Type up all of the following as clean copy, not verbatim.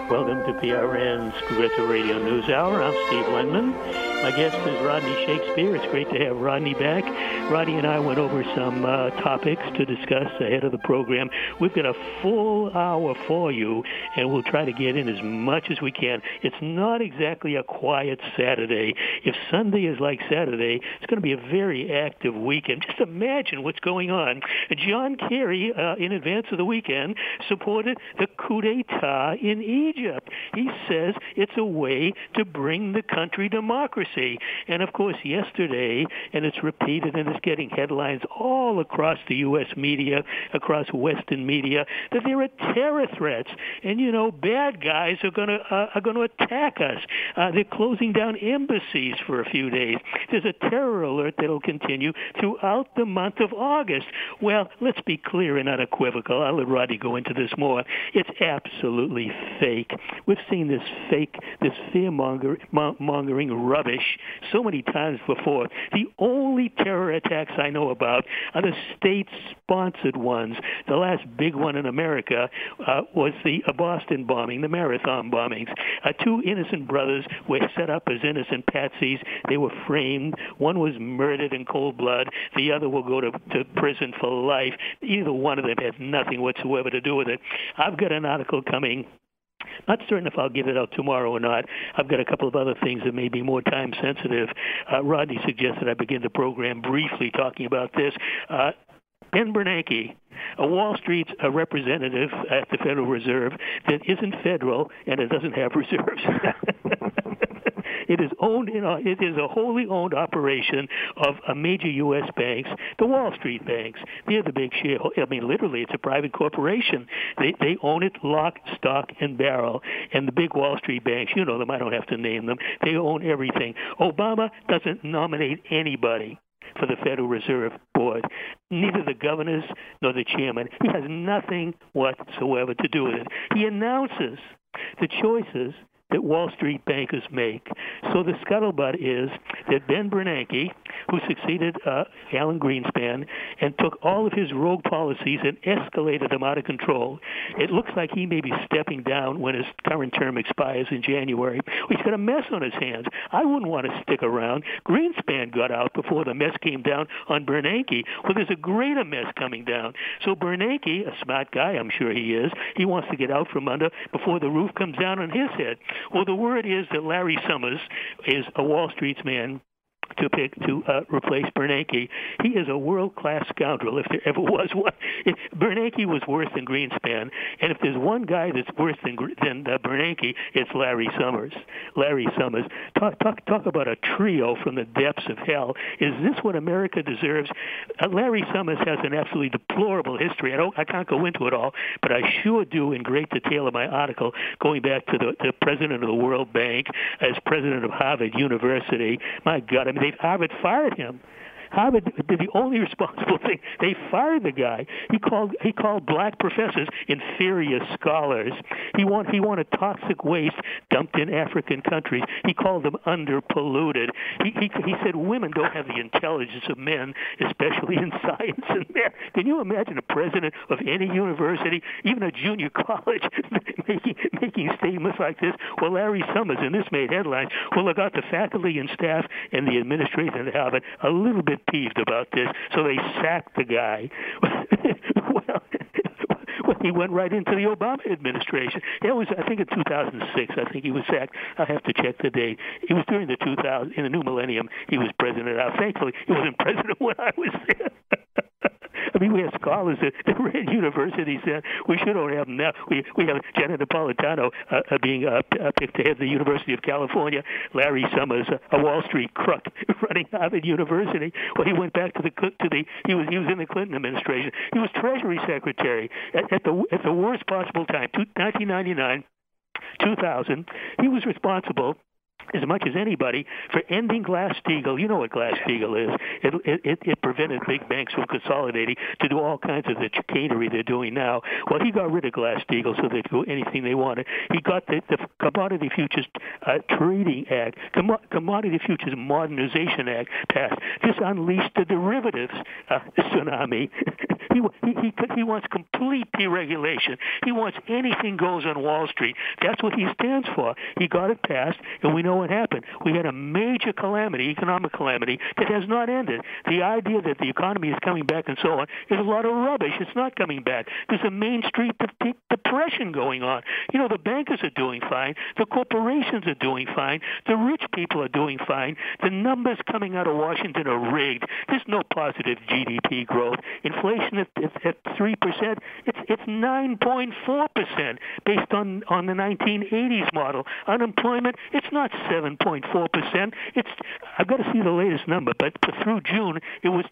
Welcome to PRN's Progressive Radio News Hour. I'm Steve Lenman. My guest is Rodney Shakespeare. It's great to have Rodney back. Rodney and I went over some topics to discuss ahead of the program. We've got a full hour for you, and we'll try to get in as much as we can. It's not exactly a quiet Saturday. If Sunday is like Saturday, it's going to be a very active weekend. Just imagine what's going on. John Kerry, in advance of the weekend, supported the coup d'etat in Egypt. He says it's a way to bring the country democracy. And, of course, yesterday, and it's repeated and it's getting headlines all across the U.S. media, across Western media, that there are terror threats. And, you know, bad guys are going to attack us. They're closing down embassies for a few days. There's a terror alert that will continue throughout the month of August. Well, let's be clear and unequivocal. I'll let Rodney go into this more. It's absolutely fake. We've seen this fake, this fear-mongering rubbish so many times before. The only terror attacks I know about are the state-sponsored ones. The last big one in America was the Boston bombing, the marathon bombings. Two innocent brothers were set up as innocent patsies. They were framed. One was murdered in cold blood. The other will go to prison for life. Either one of them had nothing whatsoever to do with it. I've got an article coming. Not certain if I'll get it out tomorrow or not. I've got a couple of other things that may be more time sensitive. Rodney suggested I begin the program briefly talking about this. Ben Bernanke, a Wall Street representative at the Federal Reserve that isn't federal and it doesn't have reserves. It is owned. It is a wholly owned operation of major U.S. banks, the Wall Street banks. They're the big shareholders. I mean, literally, it's a private corporation. They own it lock, stock, and barrel. And the big Wall Street banks, you know them. I don't have to name them. They own everything. Obama doesn't nominate anybody for the Federal Reserve Board, neither the governors nor the chairman. He has nothing whatsoever to do with it. He announces the choices that Wall Street bankers make. So the scuttlebutt is that Ben Bernanke, who succeeded Alan Greenspan and took all of his rogue policies and escalated them out of control, it looks like he may be stepping down when his current term expires in January. He's got a mess on his hands. I wouldn't want to stick around. Greenspan got out before the mess came down on Bernanke. Well, there's a greater mess coming down. So Bernanke, a smart guy, I'm sure he is, he wants to get out from under before the roof comes down on his head. Well, the word is that Larry Summers is a Wall Street's man to replace Bernanke. He is a world-class scoundrel, if there ever was one. Bernanke was worse than Greenspan, and if there's one guy that's worse than Bernanke, it's Larry Summers. Larry Summers. Talk about a trio from the depths of hell. Is this what America deserves? Larry Summers has an absolutely deplorable history. I can't go into it all, but I sure do in great detail in my article, going back to the president of the World Bank, as president of Harvard University. My God, I mean, Harvard fired him. Harvard did the only responsible thing. They fired the guy. He called black professors inferior scholars. He wanted toxic waste dumped in African countries. He called them underpolluted. He said women don't have the intelligence of men, especially in science and math. Can you imagine a president of any university, even a junior college, making statements like this? Well, Larry Summers, and this made headlines, well, got the faculty and staff and the administration at Harvard a little bit peeved about this, so they sacked the guy. Well, he went right into the Obama administration. It was, I think, in 2006. I think he was sacked. I have to check the date. It was during the 2000 in the new millennium. He was president. Thankfully, he wasn't president when I was there. I mean, we have scholars that were at universities. We should only have them now. We have Janet Napolitano being picked to head the University of California. Larry Summers, a Wall Street crook, running Harvard University. Well, he went back he was in the Clinton administration. He was Treasury Secretary at the worst possible time, 1999, 2000. He was responsible as much as anybody for ending Glass-Steagall. You know what Glass-Steagall is. It prevented big banks from consolidating to do all kinds of the chicanery they're doing now. Well, he got rid of Glass-Steagall so they could do anything they wanted. He got the Commodity Futures Trading Act, Commodity Futures Modernization Act passed. This unleashed the derivatives tsunami. He wants complete deregulation. He wants anything goes on Wall Street. That's what he stands for. He got it passed, and we know what happened. We had a major calamity, economic calamity, that has not ended. The idea that the economy is coming back and so on is a lot of rubbish. It's not coming back. There's a Main Street depression going on. You know, the bankers are doing fine. The corporations are doing fine. The rich people are doing fine. The numbers coming out of Washington are rigged. There's no positive GDP growth. Inflation at 3%. It's 9.4% based on the 1980s model. Unemployment, it's not 7.4%. I've got to see the latest number, but through June it was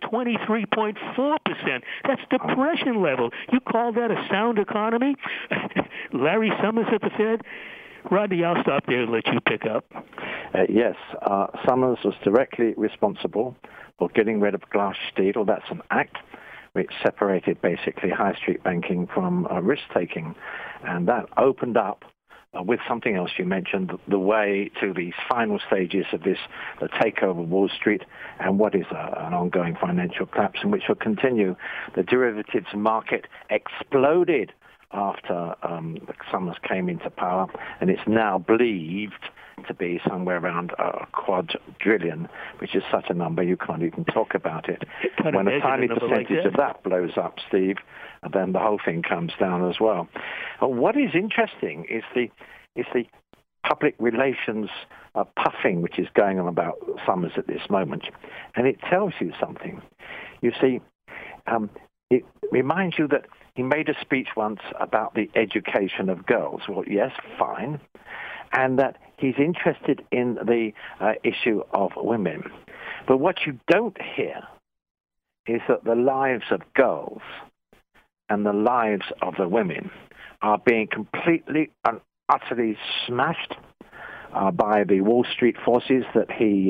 23.4%. That's depression level. You call that a sound economy? Larry Summers at the Fed? Rodney, I'll stop there and let you pick up. Yes, Summers was directly responsible for getting rid of Glass-Steagall. That's an act which separated basically high street banking from risk-taking. And that opened up, with something else you mentioned, the way to the final stages of the takeover of Wall Street and what is an ongoing financial collapse, and which will continue. The derivatives market exploded after Summers came into power, and it's now believed to be somewhere around a quadrillion, which is such a number you can't even talk about it. When a tiny percentage of that blows up, Steve, then the whole thing comes down as well. What is interesting is the public relations puffing which is going on about Summers at this moment, and it tells you something. You see, it reminds you that he made a speech once about the education of girls. Well, yes, fine. And that he's interested in the issue of women. But what you don't hear is that the lives of girls and the lives of the women are being completely and utterly smashed by the Wall Street forces that he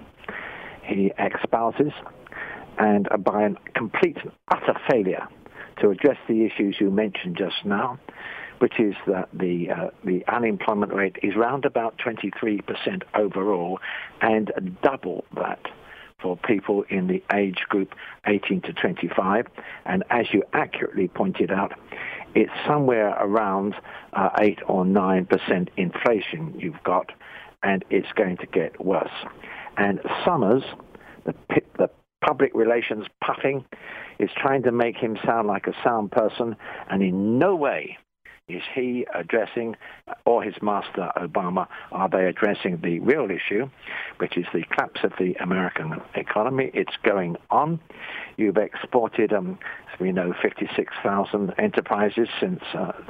espouses, and by a complete and utter failure to address the issues you mentioned just now, which is that the unemployment rate is round about 23% overall, and double that for people in the age group 18 to 25. And as you accurately pointed out, it's somewhere around 8 or 9% inflation you've got, and it's going to get worse. And Summers, the public relations puffing, is trying to make him sound like a sound person, and in no way is he addressing, or his master Obama, are they addressing the real issue, which is the collapse of the American economy. It's going on. You've exported, as we know, 56,000 enterprises since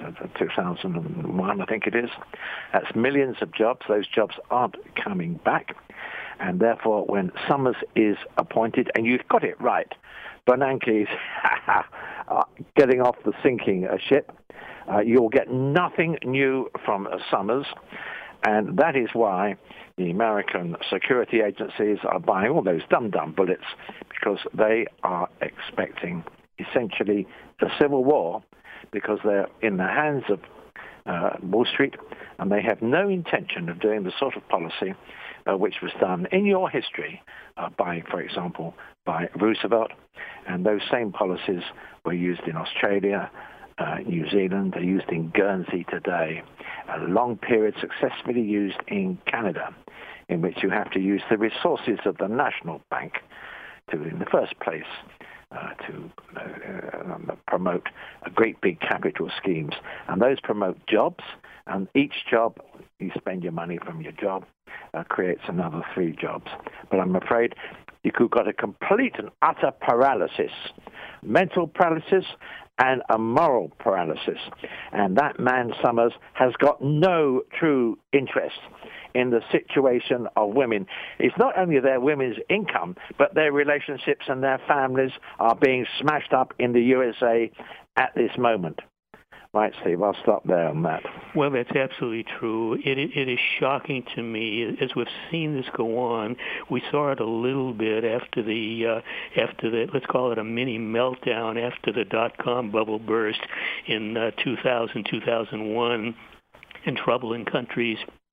2001, I think it is. That's millions of jobs. Those jobs aren't coming back. And therefore, when Summers is appointed, and you've got it right, Bernanke's getting off the sinking ship. You'll get nothing new from Summers, and that is why the American security agencies are buying all those dum-dum bullets, because they are expecting essentially a civil war, because they're in the hands of Wall Street, and they have no intention of doing the sort of policy which was done in your history by, for example, by Roosevelt. And those same policies were used in Australia, New Zealand, they're used in Guernsey today, a long period successfully used in Canada, in which you have to use the resources of the National Bank to, in the first place, to promote great big capital schemes. And those promote jobs, and each job, you spend your money from your job, creates another 3 jobs. But I'm afraid you've got a complete and utter paralysis, mental paralysis and a moral paralysis. And that man, Summers, has got no true interest in the situation of women. It's not only their women's income, but their relationships and their families are being smashed up in the USA at this moment. Right, Steve, I'll stop there on that. Well, that's absolutely true. It is shocking to me, as we've seen this go on. We saw it a little bit after the let's call it a mini meltdown after the dot-com bubble burst in 2000, 2001, and trouble in countries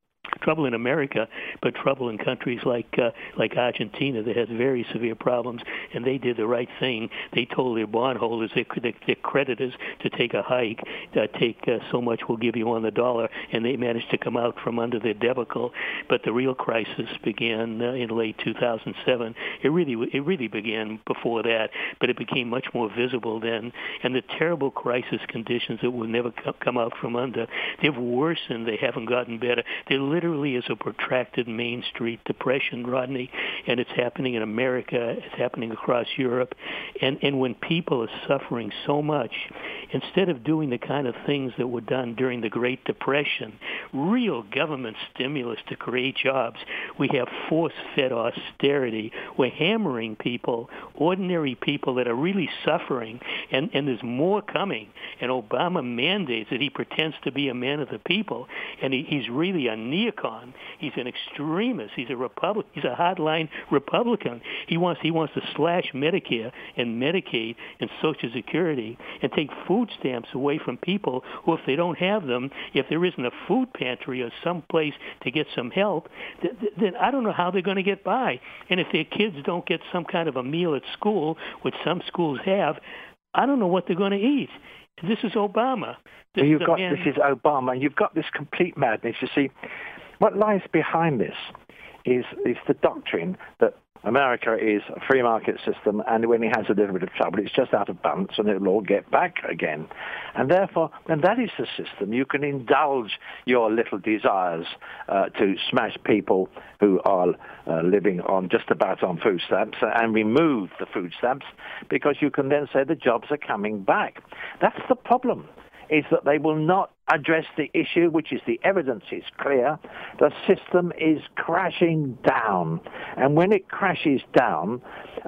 trouble in America, but trouble in countries like Argentina that has very severe problems. And they did the right thing. They told their bondholders, their creditors, to take a hike, take so much we'll give you on the dollar, and they managed to come out from under their debacle. But the real crisis began in late 2007. It really began before that, but it became much more visible then. And the terrible crisis conditions that will never come out from under, they've worsened. They haven't gotten better. There literally is a protracted Main Street depression, Rodney, and it's happening in America. It's happening across Europe. And when people are suffering so much, instead of doing the kind of things that were done during the Great Depression, real government stimulus to create jobs, we have force-fed austerity. We're hammering people, ordinary people that are really suffering, and there's more coming. And Obama mandates that he pretends to be a man of the people, and he's really a neocon. He's an extremist. He's a Republican. He's a hardline Republican. He wants to slash Medicare and Medicaid and Social Security and take food stamps away from people who, if they don't have them, if there isn't a food pantry or some place to get some help, then I don't know how they're going to get by. And if their kids don't get some kind of a meal at school, which some schools have, I don't know what they're going to eat. This is Obama. This is Obama, and you've got this complete madness. You see, what lies behind this is the doctrine that America is a free market system, and when it has a little bit of trouble, it's just out of balance, and it'll all get back again. And therefore, when that is the system, you can indulge your little desires to smash people who are living on just about on food stamps and remove the food stamps, because you can then say the jobs are coming back. That's the problem, is that they will not address the issue, which is the evidence is clear. The system is crashing down. And when it crashes down,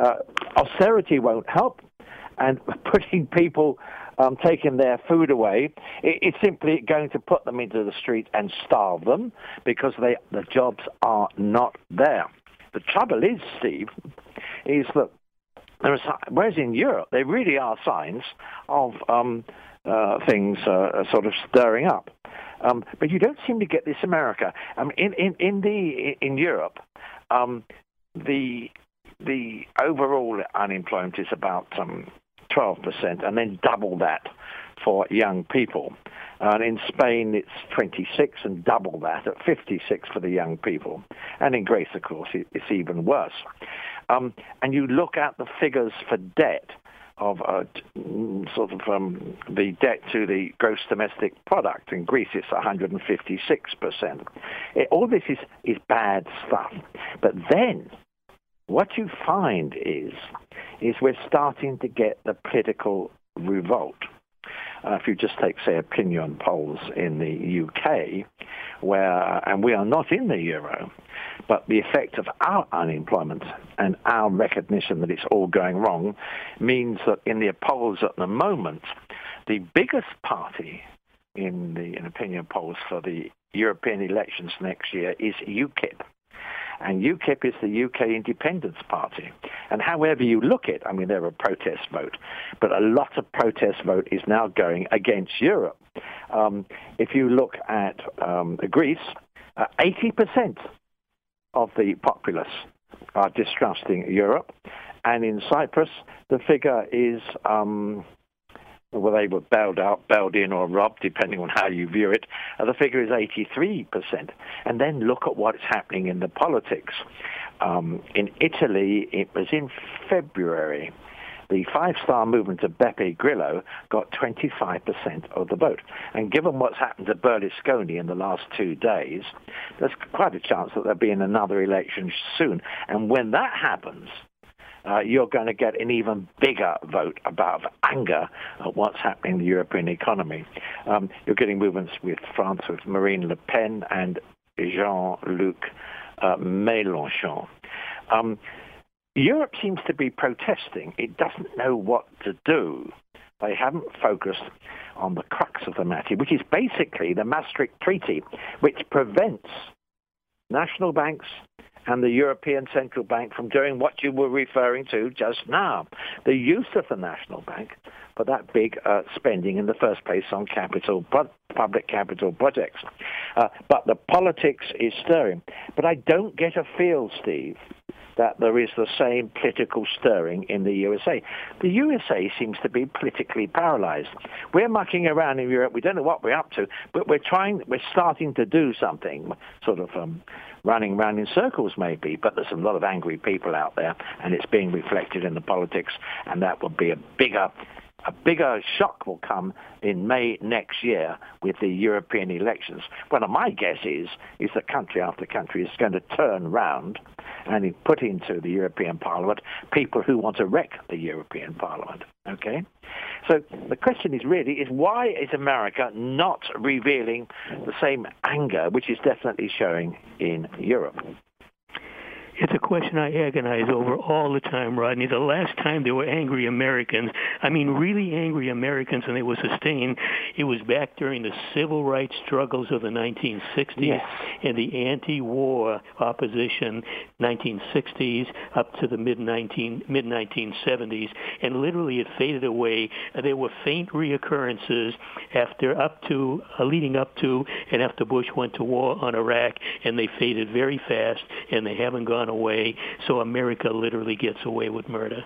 austerity won't help. And putting people, taking their food away, it's simply going to put them into the street and starve them, because the jobs are not there. The trouble is, Steve, is that whereas in Europe, there really are signs of things sort of stirring up. But you don't seem to get this in America. In Europe, the overall unemployment is about 12%, and then double that for young people. And in Spain, it's 26, and double that at 56 for the young people. And in Greece, of course, it's even worse. And you look at the figures for debt, of the debt to the gross domestic product. In Greece, it's 156%. All this is bad stuff. But then what you find is we're starting to get the political revolt. If you just take, say, opinion polls in the UK, and we are not in the euro, but the effect of our unemployment and our recognition that it's all going wrong means that in the polls at the moment, the biggest party in opinion polls for the European elections next year is UKIP. And UKIP is the UK Independence Party. And however you look at it, they're a protest vote, but a lot of protest vote is now going against Europe. If you look at Greece, 80% of the populace are distrusting Europe. And in Cyprus, the figure is, they were bailed in or robbed, depending on how you view it. The figure is 83%. And then look at what's happening in the politics. In Italy, it was in February, the five-star movement of Beppe Grillo got 25% of the vote. And given what's happened to Berlusconi in the last 2 days, there's quite a chance that there'll be another election soon. And when that happens, you're going to get an even bigger vote about anger at what's happening in the European economy. You're getting movements with France, with Marine Le Pen and Jean-Luc Mélenchon. Europe seems to be protesting. It doesn't know what to do. They haven't focused on the crux of the matter, which is basically the Maastricht Treaty, which prevents national banks and the European Central Bank from doing what you were referring to just now, the use of the National Bank for that big spending in the first place on public capital projects. But the politics is stirring. But I don't get a feel, Steve, that there is the same political stirring in the USA. The USA seems to be politically paralyzed. We're mucking around in Europe. We don't know what we're up to, but we're starting to do something, sort of running around in circles maybe, but there's a lot of angry people out there, and it's being reflected in the politics, and that will be a bigger shock will come in May next year with the European elections. Well, my guess is that country after country is going to turn round and put into the European Parliament people who want to wreck the European Parliament. Okay? So the question is why is America not revealing the same anger, which is definitely showing in Europe? It's a question I agonize over all the time, Rodney. The last time there were angry Americans, I mean really angry Americans, and they were sustained, it was back during the civil rights struggles of the 1960s yes. and the anti-war opposition 1960s up to the mid-1970s, and literally it faded away. There were faint reoccurrences leading up to and after Bush went to war on Iraq, and they faded very fast, and they haven't gone away. So America literally gets away with murder.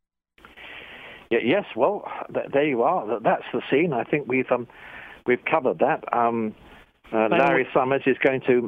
Yes, well, there you are. That's the scene. I think we've covered that. Larry Summers is going to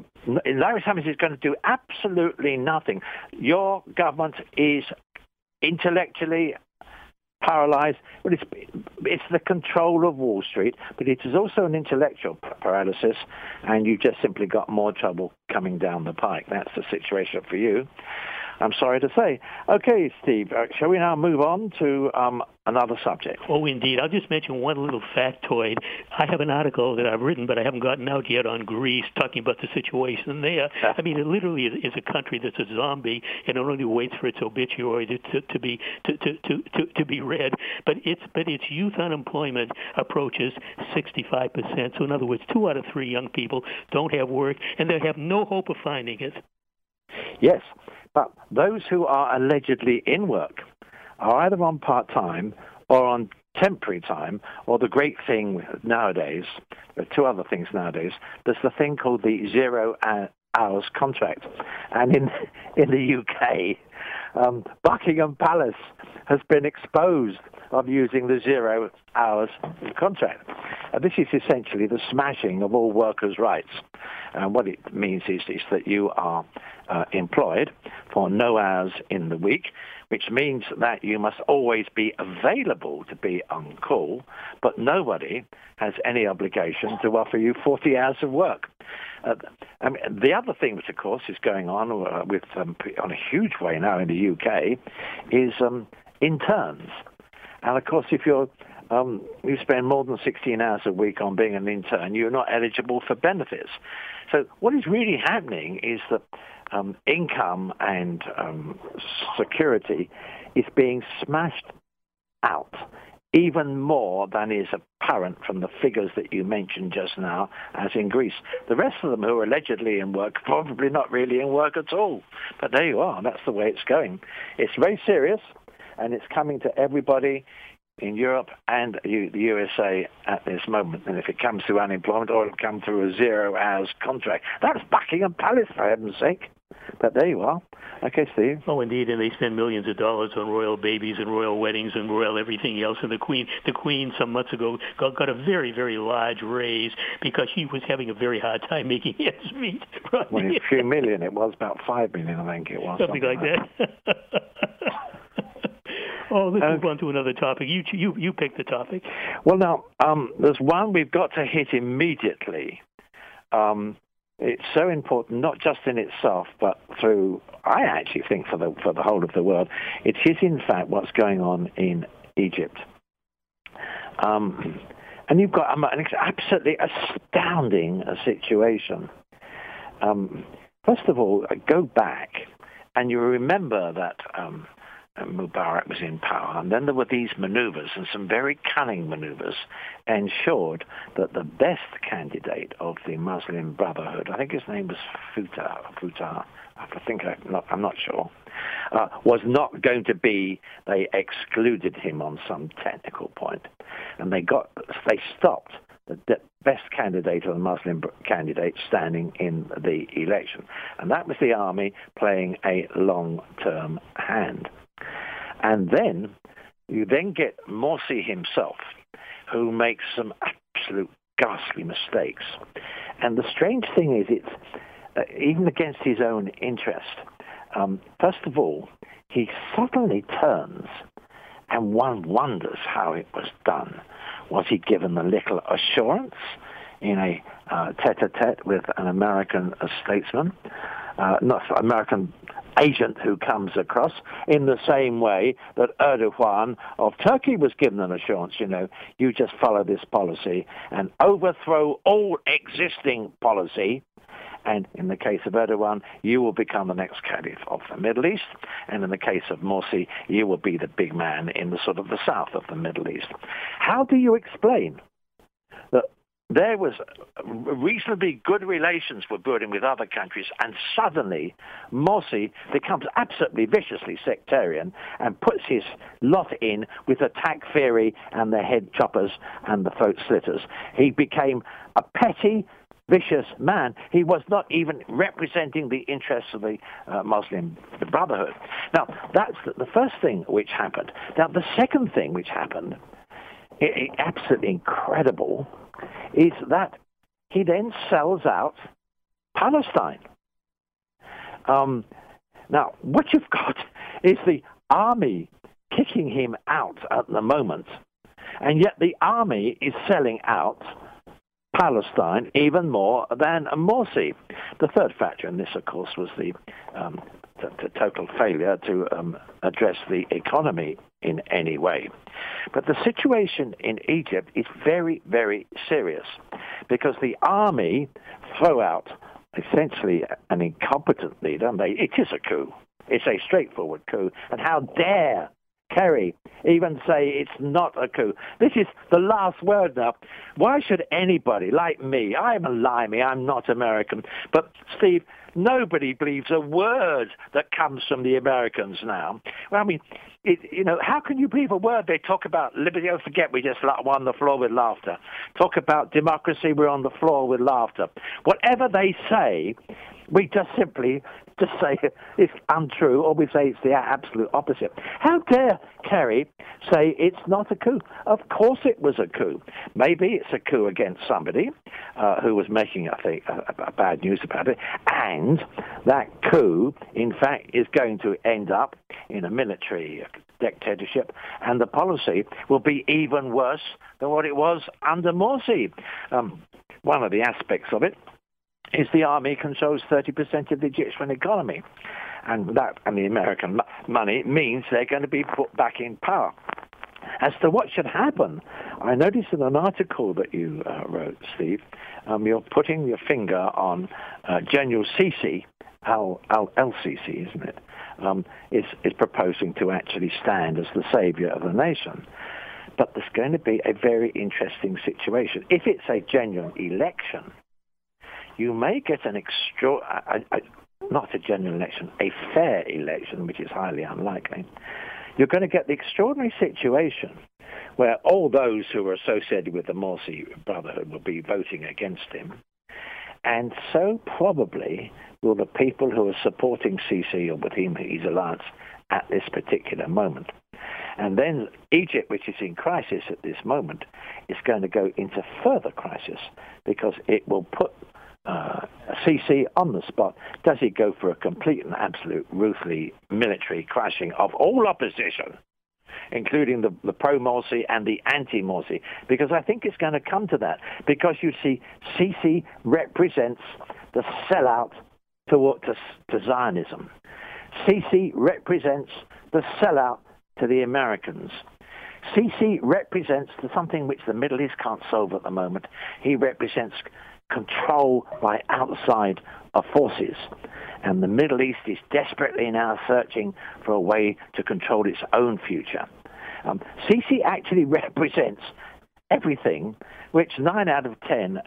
do absolutely nothing. Your government is intellectually paralyzed. Well, it's the control of Wall Street, but it is also an intellectual paralysis, and you just simply got more trouble coming down the pike. That's the situation for you, I'm sorry to say. Okay, Steve, shall we now move on to another subject? Oh, indeed. I'll just mention one little factoid. I have an article that I've written, but I haven't gotten out yet, on Greece, talking about the situation there. I mean, it literally is a country that's a zombie, and it only waits for its obituary to be read. But its youth unemployment approaches 65%. So in other words, 2 out of 3 young people don't have work, and they have no hope of finding it. Yes, but those who are allegedly in work are either on part-time or on temporary time, or the great thing nowadays, there are 2 other things nowadays, there's the thing called the 0 hours contract. And in the UK, Buckingham Palace has been exposed of using the 0 hours contract. This is essentially the smashing of all workers' rights. And what it means is that you are employed for no hours in the week, which means that you must always be available to be on call, but nobody has any obligation to offer you 40 hours of work. I mean, the other thing, which of course is going on on a huge way now in the UK, is interns. And of course, if you spend more than 16 hours a week on being an intern, you're not eligible for benefits. So what is really happening is that income and security is being smashed out even more than is apparent from the figures that you mentioned just now, as in Greece. The rest of them who are allegedly in work are probably not really in work at all. But there you are. That's the way it's going. It's very serious, and it's coming to everybody in Europe and the USA at this moment. And if it comes through unemployment, or it'll come through a 0 hours contract. That's Buckingham Palace, for heaven's sake. But there you are. Okay, Steve. Oh, indeed, and they spend millions of dollars on royal babies and royal weddings and royal everything else. And the Queen some months ago got a very, very large raise because she was having a very hard time making ends meet. Right? Well, a few million. It was about 5 million, I think it was. Something like that. Oh, let's move on to another topic. You pick the topic. Well, now, there's one we've got to hit immediately. It's so important, not just in itself, but through, I actually think, for the whole of the world. It is, in fact, what's going on in Egypt. And you've got an absolutely astounding situation. First of all, go back, and you remember that Mubarak was in power. And then there were these maneuvers, and some very cunning maneuvers, ensured that the best candidate of the Muslim Brotherhood, I think his name was Futar, I'm not sure, was not going to be, they excluded him on some technical point. And they stopped the best candidate or the Muslim candidate standing in the election. And that was the army playing a long-term hand. And then you then get Morsi himself, who makes some absolute ghastly mistakes. And the strange thing is, it's even against his own interest. First of all, he suddenly turns, and one wonders how it was done. Was he given a little assurance in a tete-a-tete with an American statesman, American agent who comes across, in the same way that Erdogan of Turkey was given an assurance, you just follow this policy and overthrow all existing policy, and in the case of Erdogan, you will become the next caliph of the Middle East, and in the case of Morsi, you will be the big man in the sort of the south of the Middle East. How do you explain that there was reasonably good relations were building with other countries, and suddenly Morsi becomes absolutely viciously sectarian and puts his lot in with the Takfiri and the head choppers and the throat slitters? He became a petty, vicious man. He was not even representing the interests of the Muslim Brotherhood. Now, that's the first thing which happened. Now, the second thing which happened, absolutely incredible, is that he then sells out Palestine. Now, what you've got is the army kicking him out at the moment, and yet the army is selling out Palestine even more than Morsi. The third factor in this, of course, was the total failure to address the economy in any way. But the situation in Egypt is very, very serious, because the army throw out essentially an incompetent leader. It is a coup. It's a straightforward coup. And how dare Kerry even say it's not a coup? This is the last word now. Why should anybody like me, I'm a limey, I'm not American, but Steve, nobody believes a word that comes from the Americans now. Well, I mean, how can you believe a word? They talk about liberty. Oh, forget, we just were on the floor with laughter. Talk about democracy, we're on the floor with laughter. Whatever they say, we just simply say it's untrue, or we say it's the absolute opposite. How dare Kerry say it's not a coup? Of course it was a coup. Maybe it's a coup against somebody who was making, I think, a bad news about it, and that coup, in fact, is going to end up in a military dictatorship, and the policy will be even worse than what it was under Morsi. One of the aspects of it is the army controls 30% of the Egyptian economy. And that and the American money means they're going to be put back in power. As to what should happen, I noticed in an article that you wrote, Steve, you're putting your finger on General Sisi, Al-Sisi, isn't it, is proposing to actually stand as the savior of the nation. But there's going to be a very interesting situation. If it's a genuine election, you may get not a genuine election, a fair election, which is highly unlikely. You're going to get the extraordinary situation where all those who are associated with the Morsi Brotherhood will be voting against him. And so probably will the people who are supporting Sisi or with him, his alliance, at this particular moment. And then Egypt, which is in crisis at this moment, is going to go into further crisis, because it will put Sisi on the spot. Does he go for a complete and absolute ruthless military crashing of all opposition, including the pro-Morsi and the anti-Morsi? Because I think it's going to come to that, because you see Sisi represents the sellout to Zionism. Sisi represents the sellout to the Americans. Sisi represents something which the Middle East can't solve at the moment. He represents control by outside forces. And the Middle East is desperately now searching for a way to control its own future. Sisi actually represents everything which 9 out of 10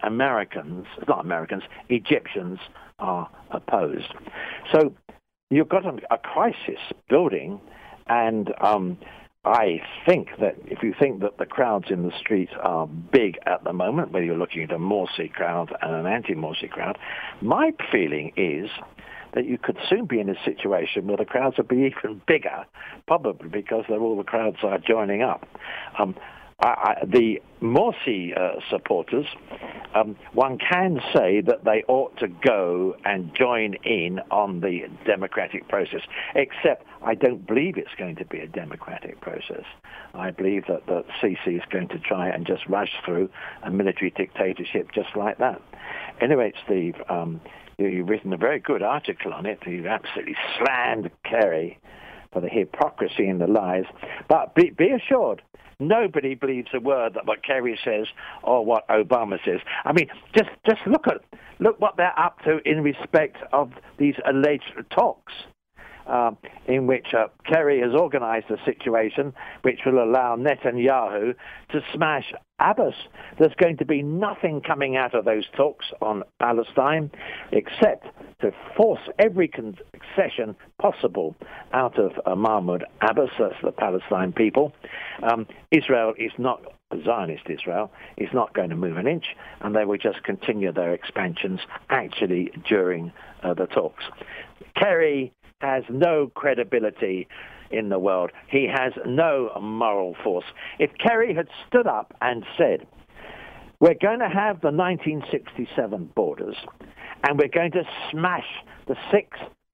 Egyptians are opposed. So you've got a crisis building, and I think that if you think that the crowds in the streets are big at the moment, whether you're looking at a Morsi crowd and an anti-Morsi crowd, my feeling is that you could soon be in a situation where the crowds will be even bigger, probably because all the crowds are joining up. The Morsi supporters, one can say that they ought to go and join in on the democratic process, except I don't believe it's going to be a democratic process. I believe that Sisi is going to try and just rush through a military dictatorship just like that. Anyway, Steve, you've written a very good article on it. You've absolutely slammed Kerry for the hypocrisy and the lies. But be assured, nobody believes a word that what Kerry says or what Obama says. I mean, just look what they're up to in respect of these alleged talks, in which Kerry has organized a situation which will allow Netanyahu to smash Abbas. There's going to be nothing coming out of those talks on Palestine except to force every concession possible out of Mahmoud Abbas, that's the Palestine people. Israel is not, Zionist Israel, is not going to move an inch, and they will just continue their expansions actually during the talks. Kerry has no credibility in the world. He has no moral force. If Kerry had stood up and said, we're going to have the 1967 borders, and we're going to smash the 6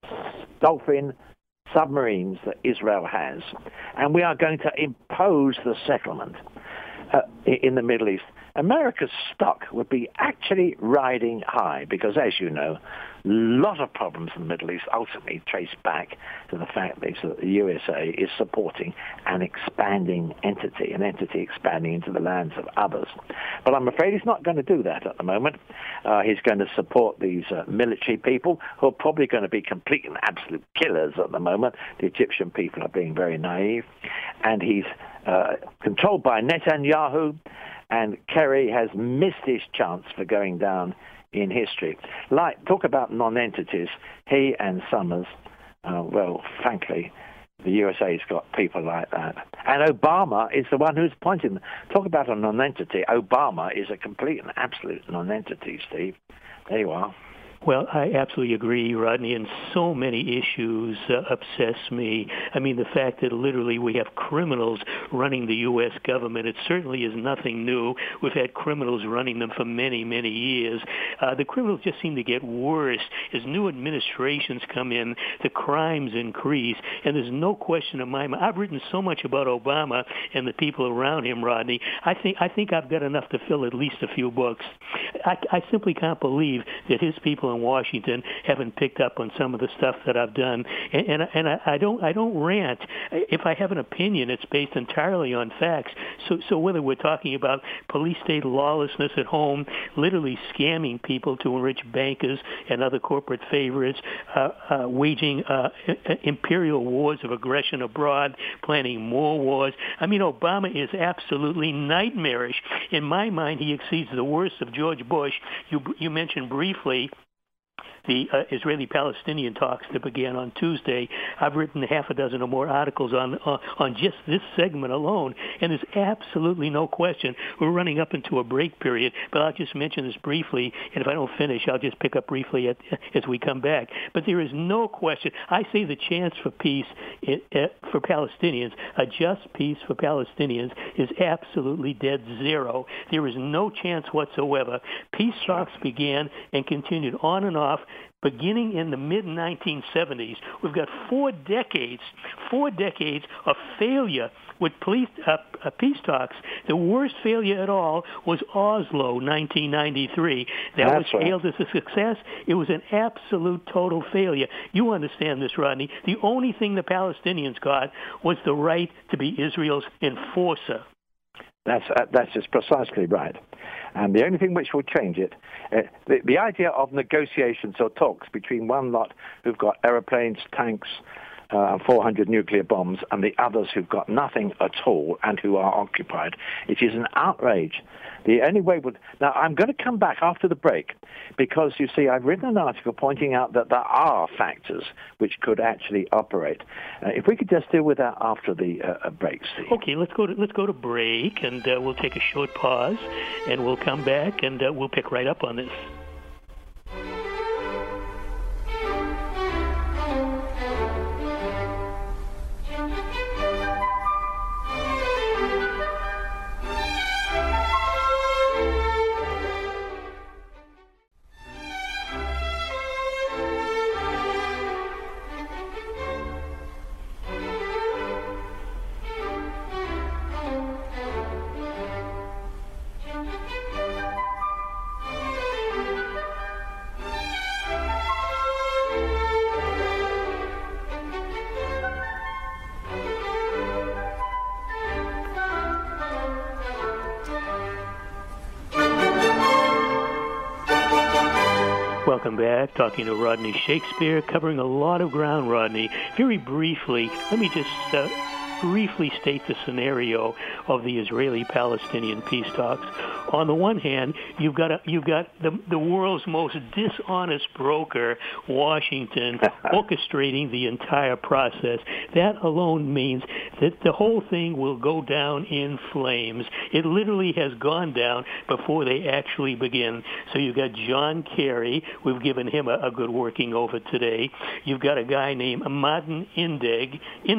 Dolphin submarines that Israel has, and we are going to impose the settlement in the Middle East, America's stock would be actually riding high because, as you know, a lot of problems in the Middle East ultimately trace back to the fact that the USA is supporting an expanding entity, an entity expanding into the lands of others. But I'm afraid he's not going to do that at the moment. He's going to support these military people who are probably going to be complete and absolute killers at the moment. The Egyptian people are being very naive. And he's controlled by Netanyahu, and Kerry has missed his chance for going down in history. Talk about non-entities. He and Summers, well, frankly, the USA's got people like that. And Obama is the one who's pointing them. Talk about a non-entity. Obama is a complete and absolute non-entity, Steve. There you are. Well, I absolutely agree, Rodney, and so many issues obsess me. I mean, the fact that literally we have criminals running the U.S. government, it certainly is nothing new. We've had criminals running them for many, many years. The criminals just seem to get worse. As new administrations come in, the crimes increase, and there's no question in my mind. I've written so much about Obama and the people around him, Rodney. I think I've got enough to fill at least a few books. I simply can't believe that his people in Washington haven't picked up on some of the stuff that I've done, and I don't rant. If I have an opinion, it's based entirely on facts. So whether we're talking about police state lawlessness at home, literally scamming people to enrich bankers and other corporate favorites, waging imperial wars of aggression abroad, planning more wars. I mean, Obama is absolutely nightmarish. In my mind, he exceeds the worst of George Bush. You mentioned briefly the Israeli-Palestinian talks that began on Tuesday. I've written half a dozen or more articles on just this segment alone, and there's absolutely no question. We're running up into a break period, but I'll just mention this briefly, and if I don't finish, I'll just pick up briefly as we come back. But there is no question. I say the chance for peace for Palestinians, a just peace for Palestinians, is absolutely dead zero. There is no chance whatsoever. Peace talks began and continued on and off beginning in the mid-1970s. We've got 4 decades of failure with peace talks. The worst failure at all was Oslo, 1993. That was hailed as a success. It was an absolute total failure. You understand this, Rodney. The only thing the Palestinians got was the right to be Israel's enforcer. That's just precisely right. And the only thing which will change it, the idea of negotiations or talks between one lot who've got aeroplanes, tanks, 400 nuclear bombs, and the others who've got nothing at all and who are occupied. It is an outrage. The only way would... Now, I'm going to come back after the break because, you see, I've written an article pointing out that there are factors which could actually operate. If we could just deal with that after the break, Steve. Okay, let's go to break, and we'll take a short pause, and we'll come back, and we'll pick right up on this. Welcome back. Talking to Rodney Shakespeare, covering a lot of ground, Rodney. Very briefly, let me just briefly state the scenario of the Israeli-Palestinian peace talks. On the one hand, you've got the world's most dishonest broker, Washington, orchestrating the entire process. That alone means that the whole thing will go down in flames. It literally has gone down before they actually begin. So you've got John Kerry. We've given him a good working over today. You've got a guy named Madan Indyk,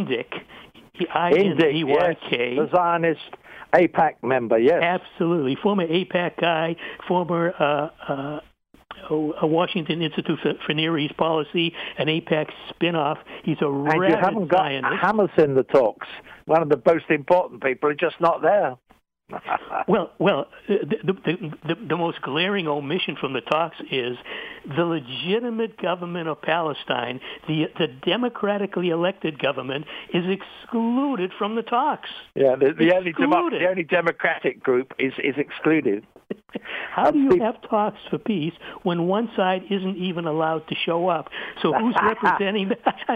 I-N-D-Y-K. Yes, the Zionist AIPAC member, yes. Absolutely. Former AIPAC guy, former Washington Institute for Near East Policy, an AIPAC spin-off. He's a rabid Zionist. And you haven't got Hamas in the talks. One of the most important people is just not there. Well, the most glaring omission from the talks is the legitimate government of Palestine, the democratically elected government, is excluded from the talks. Yeah, the only democratic group is excluded. How do you have talks for peace when one side isn't even allowed to show up? So who's representing?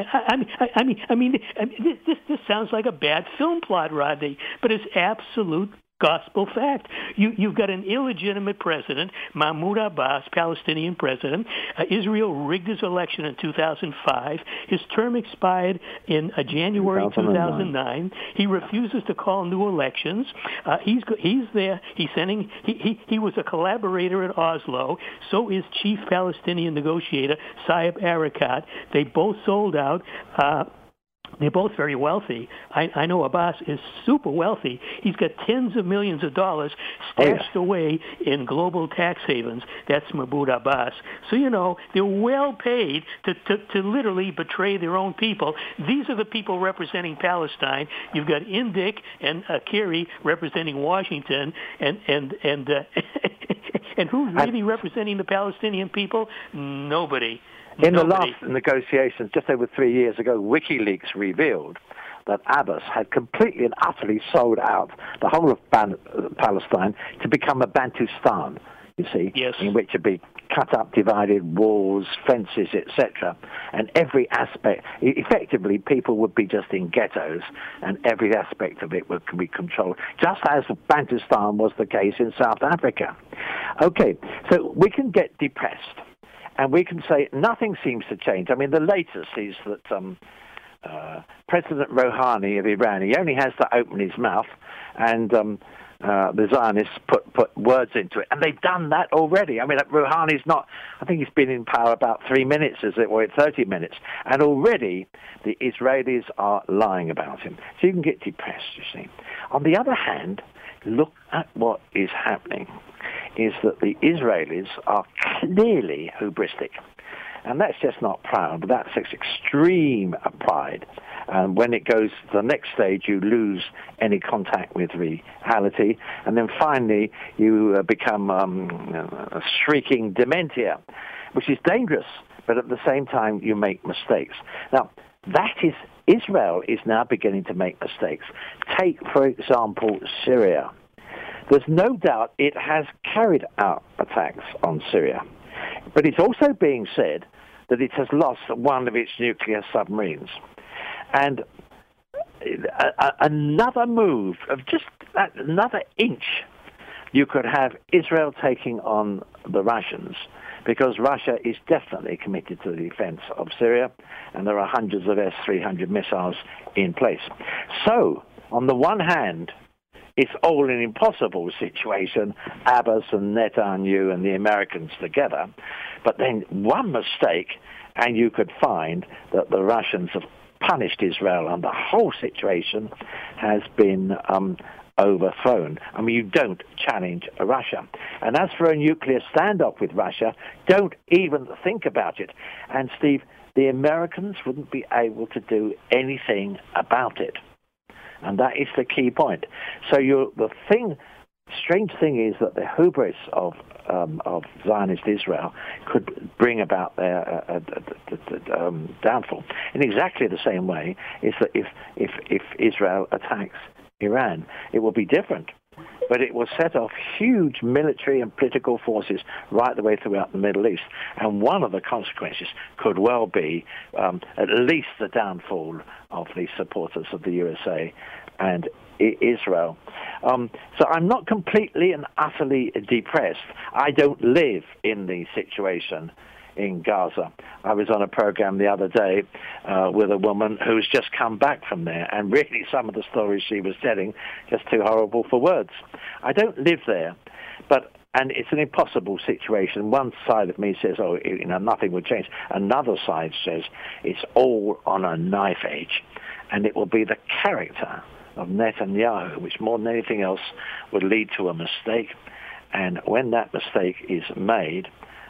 This sounds like a bad film plot, Rodney, but it's absolute gospel fact. You've got an illegitimate president, Mahmoud Abbas, Palestinian president. Israel rigged his election in 2005. His term expired in January 2009. He refuses to call new elections. He's there. He was a collaborator at Oslo. So is chief Palestinian negotiator Saeb Erekat. They both sold out. They're both very wealthy. I know Abbas is super wealthy. He's got tens of millions of dollars stashed away in global tax havens. That's Mahmoud Abbas. So, they're well paid to literally betray their own people. These are the people representing Palestine. You've got Indyk and Kerry representing Washington, and who's really representing the Palestinian people? Nobody. In the last negotiations, just over 3 years ago, WikiLeaks revealed that Abbas had completely and utterly sold out the whole of Palestine to become a Bantustan, you see, yes, in which would be cut up, divided, walls, fences, etc. And every aspect, effectively, people would be just in ghettos, and every aspect of it would be controlled, just as Bantustan was the case in South Africa. Okay, so we can get depressed. And we can say nothing seems to change. I mean, the latest is that President Rouhani of Iran, he only has to open his mouth, and the Zionists put words into it. And they've done that already. I mean, Rouhani's not, I think he's been in power about 3 minutes, or 30 minutes. And already the Israelis are lying about him. So you can get depressed, you see. On the other hand, look at what is happening. Is that the Israelis are clearly hubristic. And that's just not proud, but that's extreme pride. And when it goes to the next stage, you lose any contact with reality. And then finally, you become a shrieking dementia, which is dangerous. But at the same time, you make mistakes. Now, Israel is now beginning to make mistakes. Take, for example, Syria. There's no doubt it has carried out attacks on Syria. But it's also being said that it has lost one of its nuclear submarines. And another move of just another inch, you could have Israel taking on the Russians, because Russia is definitely committed to the defense of Syria, and there are hundreds of S-300 missiles in place. So, on the one hand, it's all an impossible situation, Abbas and Netanyahu and the Americans together, but then one mistake, and you could find that the Russians have punished Israel, and the whole situation has been overthrown. I mean, you don't challenge Russia. And as for a nuclear standoff with Russia, don't even think about it. And Steve, the Americans wouldn't be able to do anything about it. And that is the key point. So strange thing is that the hubris of Zionist Israel could bring about their downfall. In exactly the same way is that if Israel attacks Iran, it will be different. But it will set off huge military and political forces right the way throughout the Middle East. And one of the consequences could well be at least the downfall of the supporters of the USA and Israel. So I'm not completely and utterly depressed. I don't live in the situation in Gaza. I was on a program the other day with a woman who's just come back from there, and really some of the stories she was telling just too horrible for words. I don't live there, and it's an impossible situation. One side of me says, nothing would change. Another side says it's all on a knife edge, and it will be the character of Netanyahu, which more than anything else would lead to a mistake. And when that mistake is made,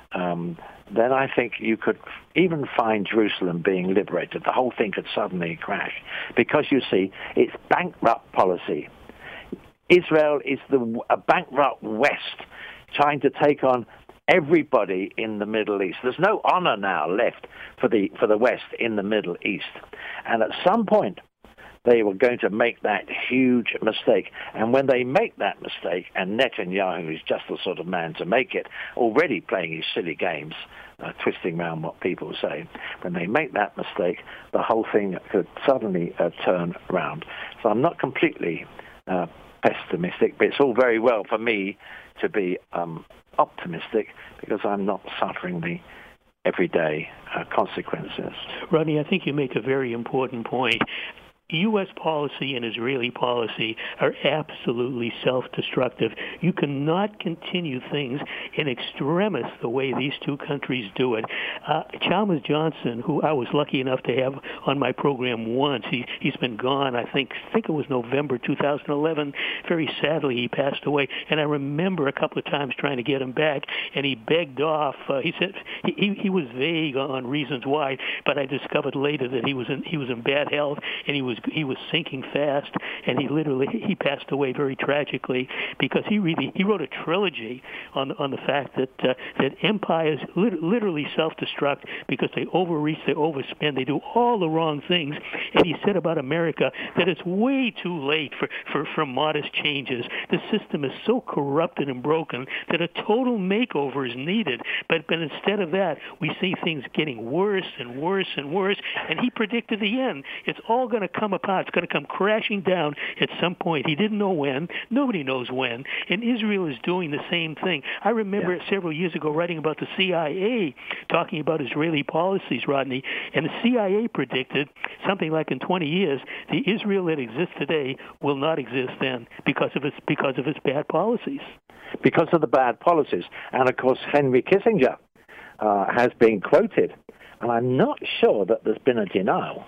then I think you could even find Jerusalem being liberated. The whole thing could suddenly crash. Because, you see, it's bankrupt policy. Israel is a bankrupt West trying to take on everybody in the Middle East. There's no honor now left for the West in the Middle East. And at some point, they were going to make that huge mistake. And when they make that mistake, and Netanyahu is just the sort of man to make it, already playing his silly games, twisting around what people say, when they make that mistake, the whole thing could suddenly turn around. So I'm not completely pessimistic, but it's all very well for me to be optimistic, because I'm not suffering the everyday consequences. Rodney, I think you make a very important point. U.S. policy and Israeli policy are absolutely self-destructive. You cannot continue things in extremis the way these two countries do it. Chalmers Johnson, who I was lucky enough to have on my program once, he's been gone, I think it was November 2011. Very sadly, he passed away. And I remember a couple of times trying to get him back, and he begged off. He said he was vague on reasons why, but I discovered later that he was in bad health, and he was sinking fast, and he passed away very tragically, because he wrote a trilogy on the fact that empires literally self-destruct because they overreach, they overspend, they do all the wrong things. And he said about America that it's way too late for modest changes. The system is so corrupted and broken that a total makeover is needed. But instead of that, we see things getting worse and worse and worse. And he predicted the end. It's all going to come apart. It's going to come crashing down at some point. He didn't know when. Nobody knows when. And Israel is doing the same thing. I remember several years ago writing about the CIA, talking about Israeli policies, Rodney, and the CIA predicted something like in 20 years, the Israel that exists today will not exist then because of its bad policies. Because of the bad policies. And, of course, Henry Kissinger has been quoted, and I'm not sure that there's been a denial,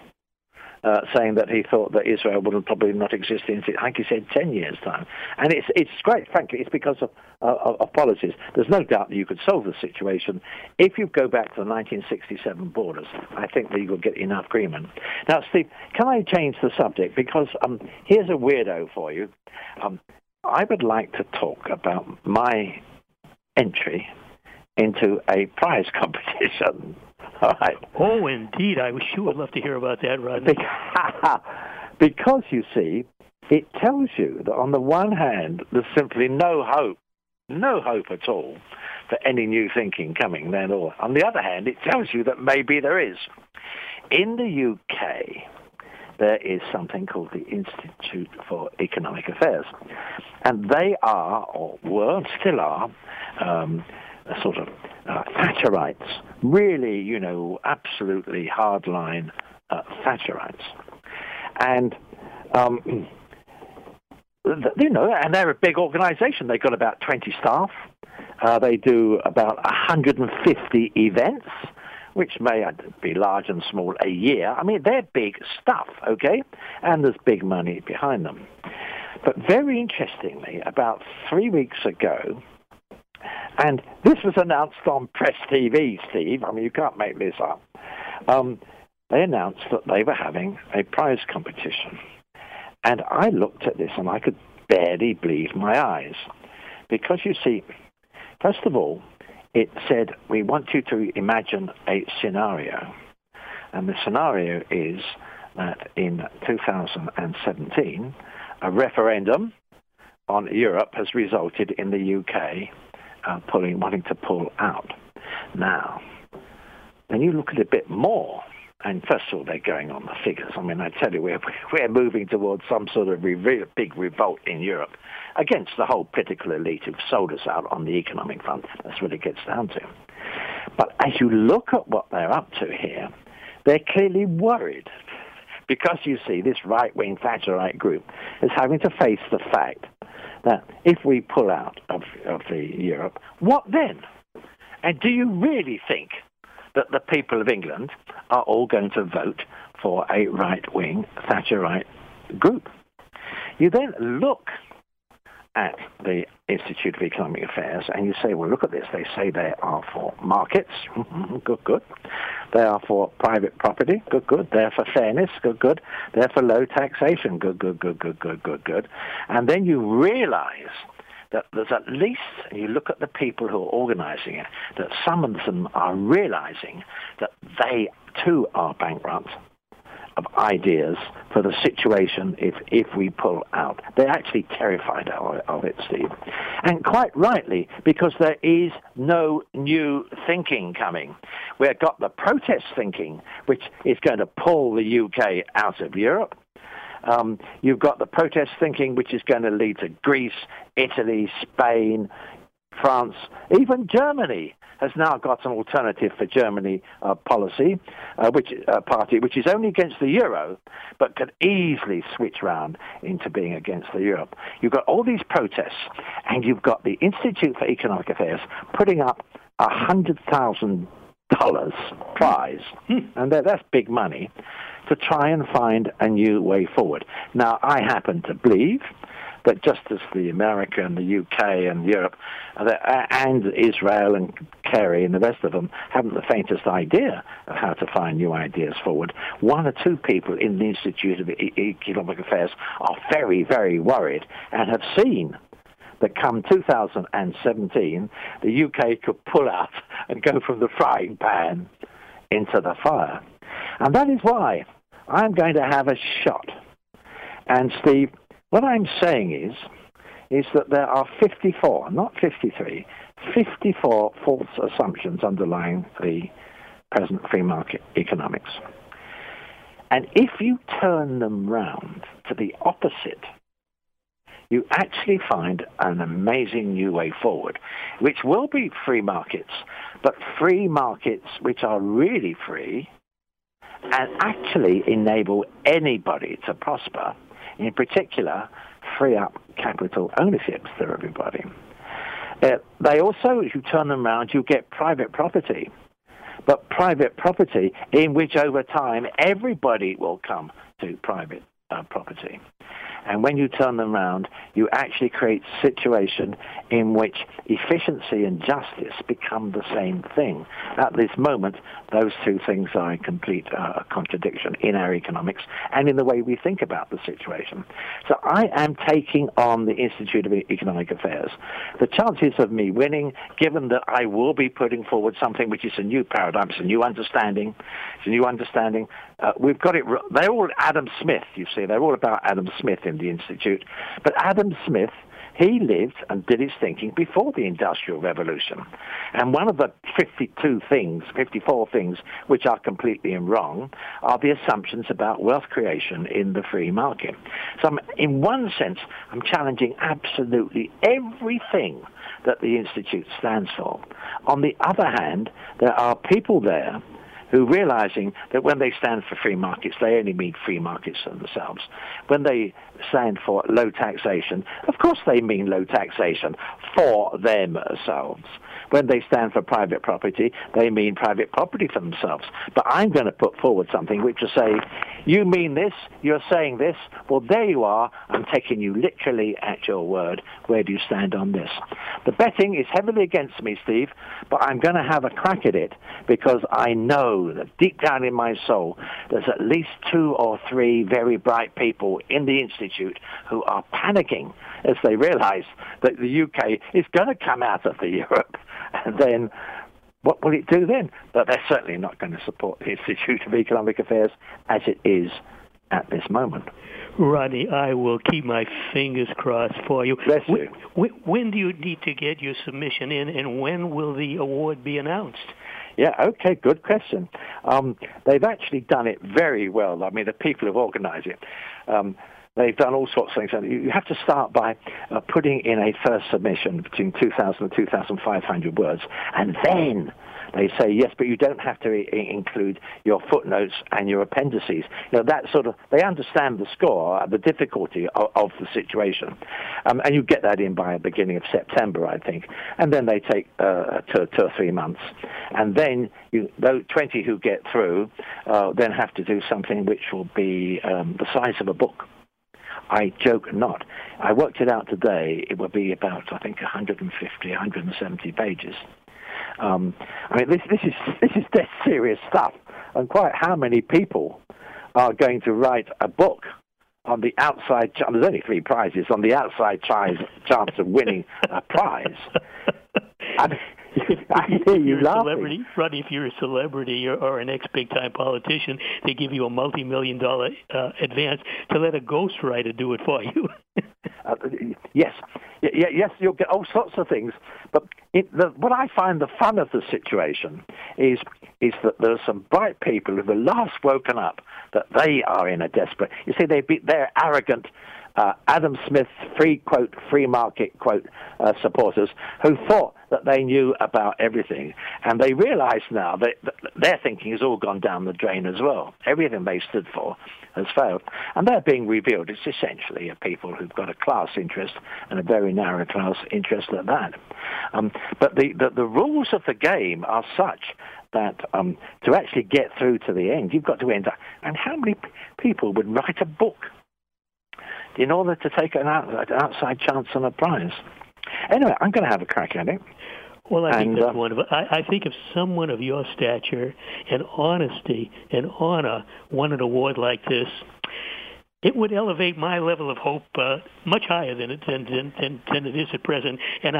saying that he thought that Israel would probably not exist in, I think he said, 10 years' time. And it's great, frankly, it's because of policies. There's no doubt that you could solve the situation. If you go back to the 1967 borders, I think that you will get enough agreement. Now, Steve, can I change the subject? Because here's a weirdo for you. I would like to talk about my entry into a prize competition. All right. Oh, indeed. I sure would love to hear about that, Rodney. Because, you see, it tells you that on the one hand, there's simply no hope at all for any new thinking coming then. Or on the other hand, it tells you that maybe there is. In the UK, there is something called the Institute for Economic Affairs. And they are, or were, and still are, sort of Thatcherites. Really, absolutely hardline Thatcherites. And, and they're a big organization. They've got about 20 staff. They do about 150 events, which may be large and small a year. I mean, they're big stuff, okay? And there's big money behind them. But very interestingly, about 3 weeks ago, and this was announced on Press TV, Steve, I mean, you can't make this up, they announced that they were having a prize competition. And I looked at this and I could barely believe my eyes. Because you see, first of all, it said, we want you to imagine a scenario. And the scenario is that in 2017, a referendum on Europe has resulted in the UK wanting to pull out. Now, then you look at it a bit more. And first of all, they're going on the figures. I mean, I tell you, we're moving towards some sort of big revolt in Europe against the whole political elite who've sold us out on the economic front. That's what it gets down to. But as you look at what they're up to here, they're clearly worried because, you see, this right-wing Thatcherite group is having to face the fact that if we pull out of the Europe, what then? And do you really think that the people of England are all going to vote for a right-wing Thatcherite group? You then look at the Institute of Economic Affairs and you say, well, look at this. They say they are for markets. Good. They are for private property. Good. They're for fairness. Good. They're for low taxation. Good. And then you realize that there's at least, and you look at the people who are organizing it, that some of them are realizing that they too are bankrupt of ideas for the situation if we pull out. They're actually terrified of it, Steve. And quite rightly, because there is no new thinking coming. We've got the protest thinking, which is going to pull the UK out of Europe. You've got the protest thinking, which is going to lead to Greece, Italy, Spain, France, even Germany has now got an alternative for Germany party, which is only against the euro, but could easily switch round into being against the euro. You've got all these protests, and you've got the Institute for Economic Affairs putting up $100,000 prize, and that's big money, to try and find a new way forward. Now, I happen to believe that just as the America and the UK and Europe and Israel and Kerry and the rest of them haven't the faintest idea of how to find new ideas forward, one or two people in the Institute of Economic Affairs are very, very worried and have seen that come 2017, the UK could pull out and go from the frying pan into the fire. And that is why I'm going to have a shot. And Steve, what I'm saying is that there are 54, not 53, 54 false assumptions underlying the present free market economics. And if you turn them round to the opposite, you actually find an amazing new way forward, which will be free markets, but free markets which are really free and actually enable anybody to prosper. In particular, free up capital ownerships for everybody. They also, if you turn them around, you get private property. But private property in which over time everybody will come to private property. And when you turn them around, you actually create a situation in which efficiency and justice become the same thing. At this moment, those two things are in complete contradiction in our economics and in the way we think about the situation. So I am taking on the Institute of Economic Affairs. The chances of me winning, given that I will be putting forward something which is a new paradigm, it's a new understanding, we've got it. They're all Adam Smith, you see. They're all about Adam Smith in the Institute. But Adam Smith, he lived and did his thinking before the Industrial Revolution. And one of the 54 things, which are completely wrong, are the assumptions about wealth creation in the free market. So in one sense, I'm challenging absolutely everything that the Institute stands for. On the other hand, there are people there who, realizing that when they stand for free markets, they only mean free markets for themselves. When they stand for low taxation, of course they mean low taxation for themselves. When they stand for private property, they mean private property for themselves. But I'm going to put forward something which will say, you mean this, you're saying this, well, there you are, I'm taking you literally at your word. Where do you stand on this? The betting is heavily against me, Steve, but I'm going to have a crack at it because I know that deep down in my soul, there's at least 2 or 3 very bright people in the Institute who are panicking as they realize that the UK is going to come out of the Europe. And then what will it do then? But they're certainly not going to support the Institute of Economic Affairs as it is at this moment. Rodney, I will keep my fingers crossed for you. Bless you. When do you need to get your submission in, and when will the award be announced? Yeah, okay, good question. They've actually done it very well. I mean, the people who've organized it, they've done all sorts of things. You have to start by putting in a first submission between 2,000 and 2,500 words, and then they say, yes, but you don't have to include your footnotes and your appendices. You know, that sort of, they understand the score, the difficulty of the situation. And you get that in by the beginning of September, I think. And then they take 2 or 3 months. And then those 20 who get through then have to do something which will be the size of a book. I joke not. I worked it out today. It will be about, I think, 150, 170 pages. I mean, this is dead serious stuff. And quite how many people are going to write a book on the outside? There's only 3 prizes on the outside chance of winning a prize. I mean, I hear you laughing. Rodney, if you're a celebrity or an ex-big-time politician, they give you a multi-million-dollar advance to let a ghostwriter do it for you. Yes, you'll get all sorts of things. But what I find the fun of the situation is that there are some bright people who have last woken up that they are in a desperate. You see, they're arrogant. Adam Smith, free market supporters who thought that they knew about everything, and they realize now that their thinking has all gone down the drain as well. Everything they stood for has failed, and they're being revealed. It's essentially a people who've got a class interest and a very narrow class interest at that. But the rules of the game are such that to actually get through to the end, you've got to end up. And how many people would write a book in order to take an outside chance on a prize? Anyway, I'm going to have a crack at it. Well, I think that's wonderful. I think if someone of your stature and honesty and honor won an award like this, it would elevate my level of hope much higher than it is at present. And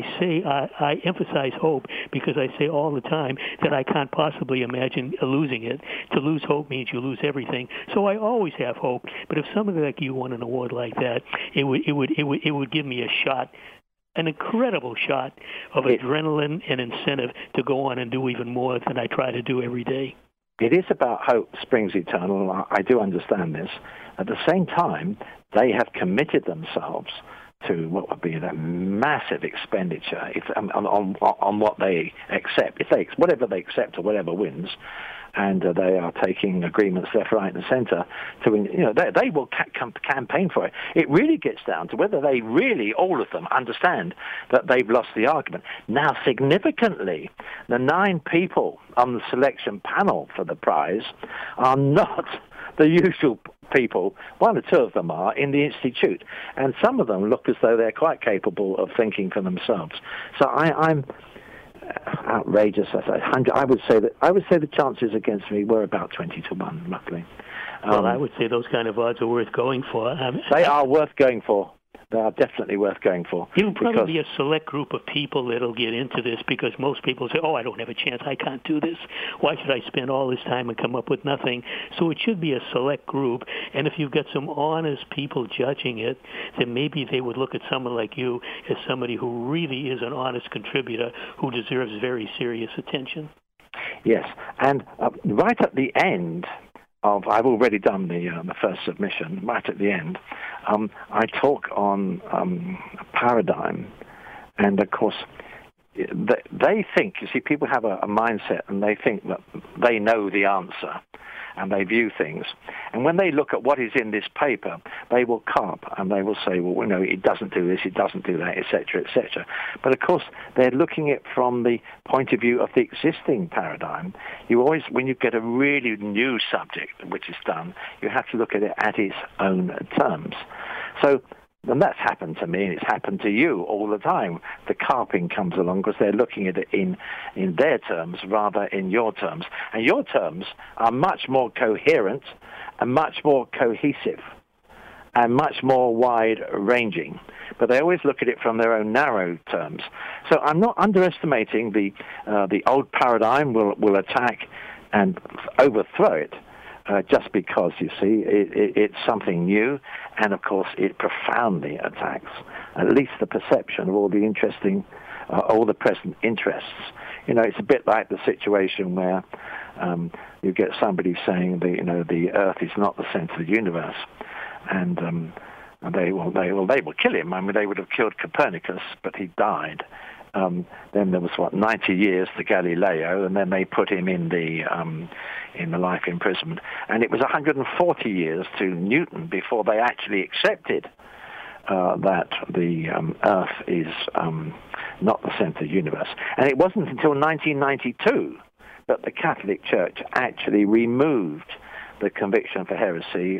I emphasize hope because I say all the time that I can't possibly imagine losing it. To lose hope means you lose everything. So I always have hope. But if somebody like you won an award like that, it would give me a shot, an incredible shot of adrenaline and incentive to go on and do even more than I try to do every day. It is about hope springs eternal. I do understand this. At the same time, they have committed themselves to what would be a massive expenditure on what they accept. Whatever they accept or whatever wins, and they are taking agreements left, right, and centre to, they will campaign for it. It really gets down to whether they really, all of them, understand that they've lost the argument. Now, significantly, the 9 people on the selection panel for the prize are not the usual people. 1 or 2 of them are in the Institute, and some of them look as though they're quite capable of thinking for themselves. So I'm outrageous. I would say the chances against me were about 20 to 1, roughly. Well, I would say those kind of odds are worth going for. They are worth going for. they are definitely worth going for. It will probably be a select group of people that'll get into this, because most people say, I don't have a chance, I can't do this. Why should I spend all this time and come up with nothing? So it should be a select group, and if you've got some honest people judging it, then maybe they would look at someone like you as somebody who really is an honest contributor who deserves very serious attention. Yes, and right at the end I've already done the first submission. Right at the end, I talk on paradigm, and of course, they think. You see, people have a mindset, and they think that they know the answer, and they view things. And when they look at what is in this paper, they will carp, and they will say, well, it doesn't do this, it doesn't do that, etc., etc. But of course, they're looking at it from the point of view of the existing paradigm. You always, when you get a really new subject which is done, you have to look at it at its own terms. So, and that's happened to me, and it's happened to you all the time. The carping comes along because they're looking at it in their terms rather in your terms. And your terms are much more coherent and much more cohesive and much more wide-ranging. But they always look at it from their own narrow terms. So I'm not underestimating the old paradigm will attack and overthrow it. Just because, you see, it's something new, and of course it profoundly attacks at least the perception of all the interesting, all the present interests. It's a bit like the situation where you get somebody saying the Earth is not the center of the universe, and they will kill him. I mean, they would have killed Copernicus, but he died. Then there was 90 years to Galileo, and then they put him in the life imprisonment. And it was 140 years to Newton before they actually accepted that the Earth is not the center of the universe. And it wasn't until 1992 that the Catholic Church actually removed the conviction for heresy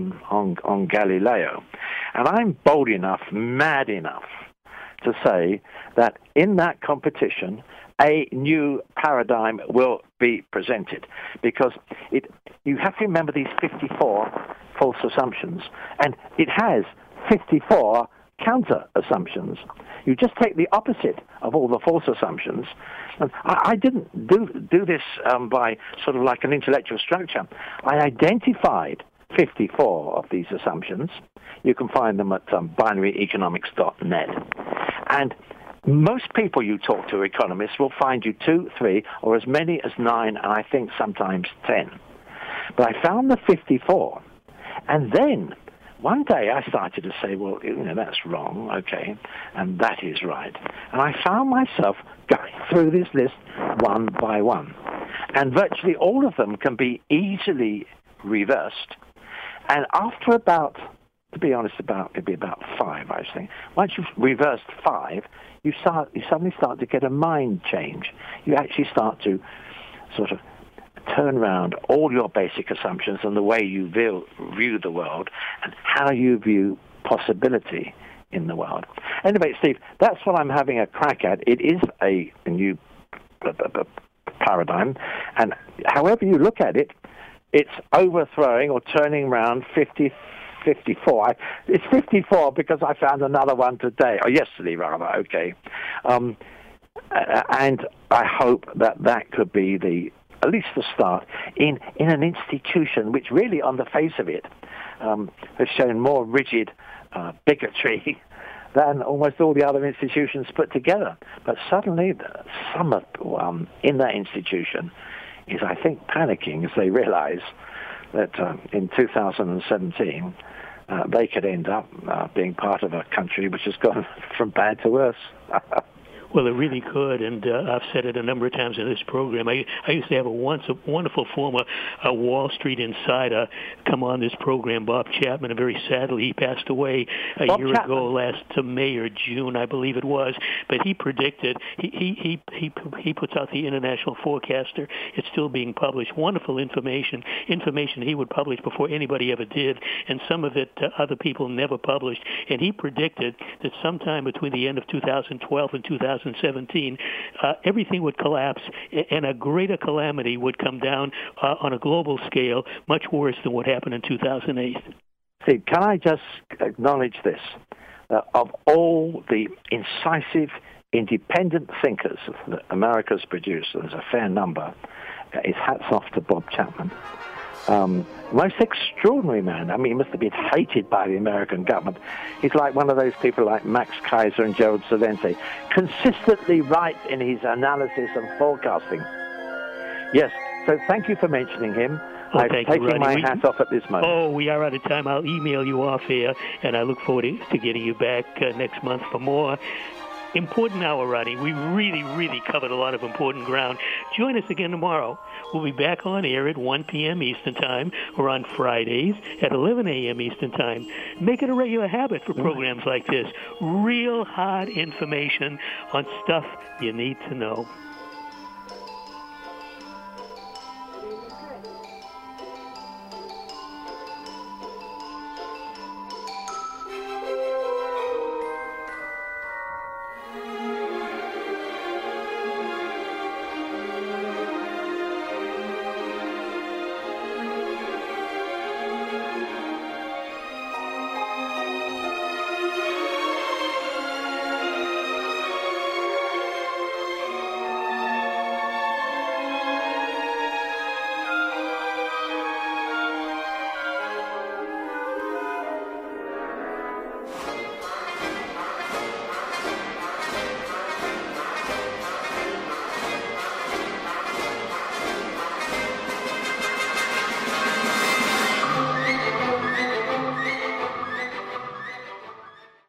on Galileo. And I'm bold enough, mad enough, to say that in that competition, a new paradigm will be presented, because you have to remember these 54 false assumptions, and it has 54 counter-assumptions. You just take the opposite of all the false assumptions. And I didn't do this by sort of like an intellectual structure. I identified 54 of these assumptions. You can find them at binaryeconomics.net. And most people you talk to, economists, will find you 2, 3, or as many as 9, and I think sometimes 10. But I found the 54. And then one day I started to say, well, that's wrong, okay, and that is right. And I found myself going through this list one by one. And virtually all of them can be easily reversed. And after about, to be honest, it'd be about 5, I think. Once you've reversed 5, you suddenly start to get a mind change. You actually start to sort of turn around all your basic assumptions and the way you view the world and how you view possibility in the world. Anyway, Steve, that's what I'm having a crack at. It is a new paradigm, and however you look at it, it's overthrowing or turning around 54. It's 54 because I found another one today, or yesterday rather, okay. And I hope that could be at least the start in an institution which really, on the face of it, has shown more rigid bigotry than almost all the other institutions put together. But suddenly, some in that institution is, I think, panicking as they realize that in 2017, they could end up being part of a country which has gone from bad to worse. Well, it really could, and I've said it a number of times in this program. I used to have a wonderful former Wall Street insider come on this program, Bob Chapman, and very sadly he passed away a year ago, last May or June, I believe it was. But he predicted, he puts out the International Forecaster. It's still being published. Wonderful information he would publish before anybody ever did, and some of it other people never published. And he predicted that sometime between the end of 2012 and 2017, everything would collapse, and a greater calamity would come down on a global scale, much worse than what happened in 2008. See, can I just acknowledge this? of all the incisive, independent thinkers that America's produced, and there's a fair number, is hats off to Bob Chapman. Most extraordinary man. I mean, he must have been hated by the American government. He's like one of those people like Max Kaiser and Gerald Celente, consistently right in his analysis and forecasting. Yes, so thank you for mentioning him. I'm taking my hat off at this moment. Oh, we are out of time. I'll email you off here, and I look forward to getting you back next month for more. Important hour, Rodney. We really covered a lot of important ground. Join us again tomorrow. We'll be back on air at 1 p.m. Eastern Time or on Fridays at 11 a.m. Eastern Time. Make it a regular habit for programs like this. Real hard information on stuff you need to know.